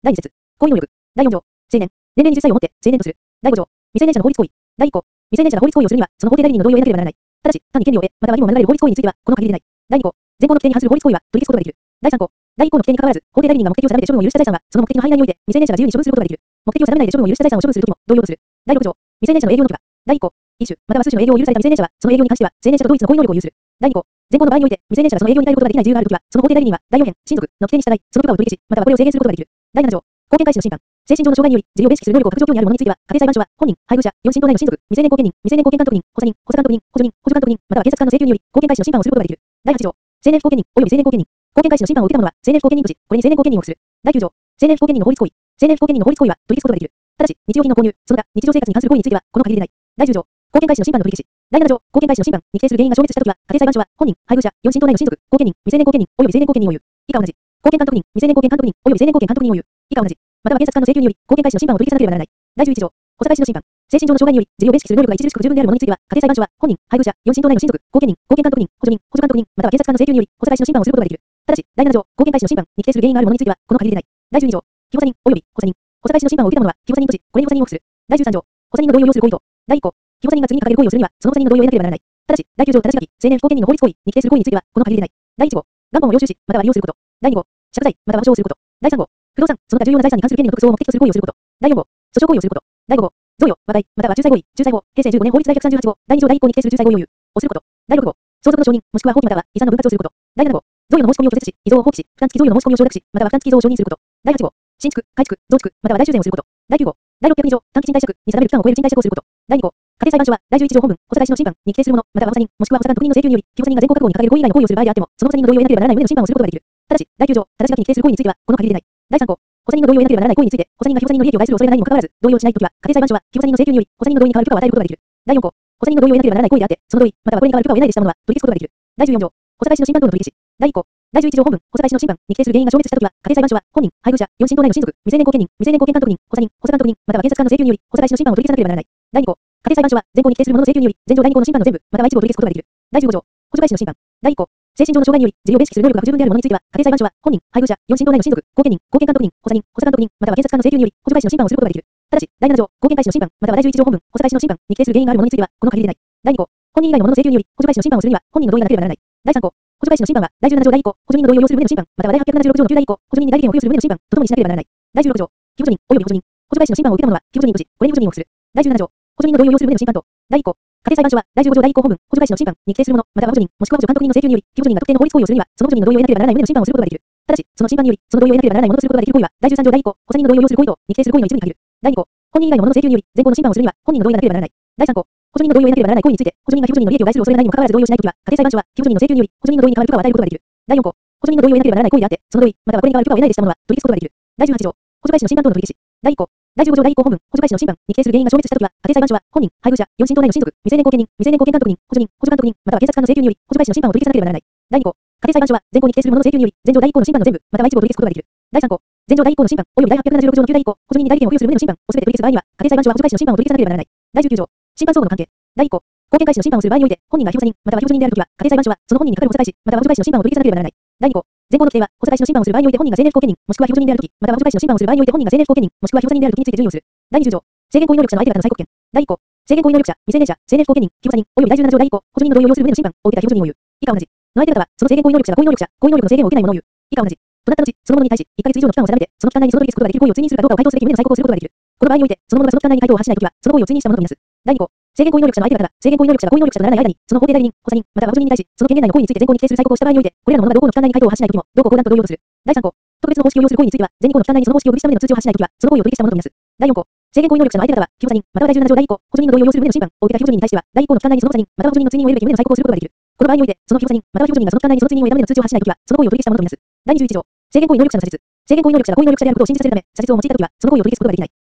第2節。行為能力。第4条。成年。年齢20歳をもって成年とする。第5条。未成年者の法律行為。第1項。未成年者が法律行為をするには、その法定代理人の同意を得なければならない。ただし、単に権利を得、または義務を免れる法律行為については、この限りでない。第2項。前項の規定に反する法律行為は取り消すことができる。第3項。第1項の規定に関わらず、法定代理人が目的を定めて処分を許した財産は、その目的の範囲内において、未成年者が自由に処分することができる。目的を定めないで処分を許した財産を処分するときも、同様とする。第6条。未成年者の営業の許可。第1項。一種、または数種の営業を許された未成年者は、その営業に関しては、成年者と同一の行為能力を有する。第2項。前項の場合において、未成年者がその営業に耐えることができない事由があるときは、その法定代理人は、第4編、親族の規定に従い、その許可を取り消し、またはこれを制限することができる。第7条。公権開始の審判。精神上の障害により、自由をベースする能力を欠く状況にある者については、家庭裁判所は、本人、配偶者、4親等内の親族、未成年後見人、未成年後見監督人、補佐人、補佐監督人、補助人、補助監督人、または検察官の請求により、公権開始の審判をすることができる。第8条。成年不公権人、及び成年後見人。公権開始の審判を受けた者は、成年不公権人とし、これに成年後見人を付する。第9条。成年不公権人の法律行為。成年不公権人の法律行為は、取り消すことができる。ただし、日用品の購入、その他、日常生活に関する行為については、この限りでない。第10条。公権開始の審判の取り消し。第7条。公権開始の審判に規定する原因が消滅したときは、家庭裁判所は、本人、配偶者、4親等内の親族、後見人、未成年後見人、及び成年後見人を有。以下同じ。公権監督人、未成年後見監督人、及び成年後見監督人を有。以下同じ。または検察官の請求により、公権開始の審判を取り消さなければならない。第11条。補佐開始の審判。精神上の障害により、自由をベースする能力が著しく不十分である者については、家庭裁判所は、本人、配偶者、4親等内の親族、後見人、後見監督人、補助人、補助監督人、または検察官の請求により、補佐開始の審判をすることができる。ただし、第7条。公権開始の審判に規定する原因がある者については、この限りでない。第12条。被補佐人、及び補佐人。補佐開始の審判を受けた者は、被補佐人とし、これに補佐人を付する。第13条。補佐人の同意を要する行為と。第1項。被補佐人が次に掲げる行為をするには、その補佐人の同意を得なければならない。ただし、第9条正し書き、成年不公権人の法律行為に規定する行為については、この限りでない。第1号。元本を領収し、または利用すること。第2号。借財、または保証をすること。第3号。不動産、その他重要な財産に関する権利の特措を目的とする行為をすること。第4号。訴訟行為をすること。第5号。贈与、和解、または仲裁合意、仲裁法、平成15年法律第138号、第2条第1項に規定する仲裁合意を有をすること。第6号。相続の承認、もしくは放棄または遺産の分割をすること。第7号。贈与の申し込みを拒絶し、遺贈を放棄し、負担付き贈与の申し込みを承諾し、または負担付き遺贈を承認すること。第8号。新築、改築、増築、または大修繕をすること。第9号。第602条、短期賃貸借に定める期間を超える賃貸借をすること。第2号。家庭裁判所は、第11条本文、補佐開始の審判に規定するもの、または補佐人、もしくは補佐官特任の請求により、被補佐人が前項確保に掲げる行為以外の行為をする場合であっても、その補佐人の同意を得なければならない上での審判をすることができる。ただし、第9条、正し書きに規定する行為については、この限りでない。第3項。補佐人の同意を得なければならない行為について、補佐人が被補佐人の利益を害する恐れがないにもかかわらず、同意をしないときは、家庭裁判所は、被補佐人の請求により、補佐人の同意に代わる許可を与えることができる。第4項。補佐人の同意を得なければならない行為であって、その同意、またはこれに代わる許可を得ないでしたものは、取り消すことができる。第14条。補佐開始の審判等の取り消し。第1項。第11条本文、補佐開始の審判に規定する原因が消滅したときは、家庭裁判所は、本人、配偶者、4親等内の親族、未成年後見人、未成年後見監督人、補佐人、補佐監督人、または検察官の請求により、補佐開始の審判を取り消さなければならない。第2項。家庭裁判所は、前項に規定するものの請求により、前条第2項の審判の全部、または一部を取り消すことができる。第15条。補助開始の審判。第1項。精神上の障害により、自由をベースする能力が不十分である者については、家庭裁判所は、本人、配偶者、4親等内の親族、後見人、後見監督人、補佐人、補佐監督人、または検察官の請求により、補助開始の審判をすることができる。ただし、第7条、公権開始の審判、または第11条本文、補佐開始の審判に規定する原因がある者については、この限りでない。第2項。本人以外の者の請求により、補助開始の審判をするには、本人の同意がなければならない。第3項。補助開始の審判は、第17条第1項、補助人の同意を要する上での審判、または第876条の9第1項、補助人に代理権を付与する上での審判とともにしなければならない。第16条。被補助人、及び補助人。補助開始の審判を受けた者は、被補助人とし、これに補助人を付する。第17条。補助人の同意を要する上での審判と、第1項。家庭裁判所は、第15条第1項本文、補助開始の審判に規定するもの、または補助人、もしくは補助監督人の請求により、被補助人が特定の法律行為をするには、その補助人の同意を得なければならない上での審判をすることができる。ただし、その審判により、その同意を得なければならないものとすることができる行為は、第13条第1項、補佐人の同意を要する行為と、に規定する行為の一部に限る。第2項。本人以外の者の請求により、前項の審判をするには、本人の同意がなければならない。第3項。補助人の同意を得なければならない行為について、補助人が被補助人の利益を害する恐れがないにもかかわらず同意をしないときは、家庭裁判所は、被補助人の請求により、補助人の同意に代わる許可を与えることができる。第4項。補助人の同意を得なければならない行為であって、その同意、またはこれに代わる許可を得ないでしたものは、取り消すことができる。第18条。補助開始の審判等の取り消し。第1項。第15条第1項本文、補助開始の審判に規定する原因が消滅したときは、家庭裁判所は、本人、配偶者、4親等内の親族、未成年後見人、未成年後見監督人、補助人、補助監督人、または検察官の請求により、補助開始の審判を取り消さなければならない。第2項。家庭裁判所は、前項に規定するものの請求により、前条第1項の審判の全部、または一部を取り消すことができる。第3項。前条第1項の審判、及び第876条の9第1項、補助人に代理権を付与する上での審判をすべて取り消す場合には、家庭裁判所は補助開始の審判を取り消さなければならない。第19条。審判相互の関係。第1項。公権開始の審判をする場合において、本人が被補佐人、または被補助人であるときは、家庭裁判所は、その本人にかかる補佐開始、または補助開始の審判を取り消さなければならない。第2項。前項の規定は、補佐開始の審判をする場合において本人が成年不公権人、もしくは被補助人であるとき、または補助開始の審判をする場合において本人が成年不公権人、もしくは被補佐人であるときについて順位をする。第20条。制限行為能力者の相手方の再告権。第1項。制限行為能力者、未成年者、成年不公権人、被補佐人、及び第17条第1項、補助人の同意を要する上での審判を受けた被補助人を言う。以下同じ。の相手方は、その制限行為能力者が行為能力者、行為能力の制限を受けない者を言う。以下同じ。となった後、その者に対し、1ヶ月以上の期間を定めて、その期間内にその取り消すことができる行為を追認するかどうかを回答すべき上での再告をすることができる。この場合において、その者がその期間内に回答を発しないときは、その行為を追認したものとみなす。第2項。制限行為能力者の相手方が、制限行為能力者が行為能力者とならない間に、その法定代理人、補佐人、または補助人に対し、その権限内の行為について前項に規定する再告をした場合において、これらの者が同項の期間内に回答を発しないときも、同項交談と同様とする。第3項。特別の方式を要する行為については、前2項の期間内にその方式を取りした上での通知を発しないときは、その行為を取り消したものとみなす。第4項。制限行為能力者の相手方は、被補佐人、または第17条第1項、補助人の同意を要する上での審判を受けた被補助人に対しては、第1項の期間内にその補佐人、または補助人の追認を得るべき上での再告をすることができる。この場合において、その被補佐人、または被補助人がその期間内にその追認を得た上での通知を発しないときは、その行為を取り消したものとみなす。第21条。制限行為能力者の査述。制限行為能力者が行為能力者であることを信じさせるため、査述を用いたときは、その行為を取り消すことができない。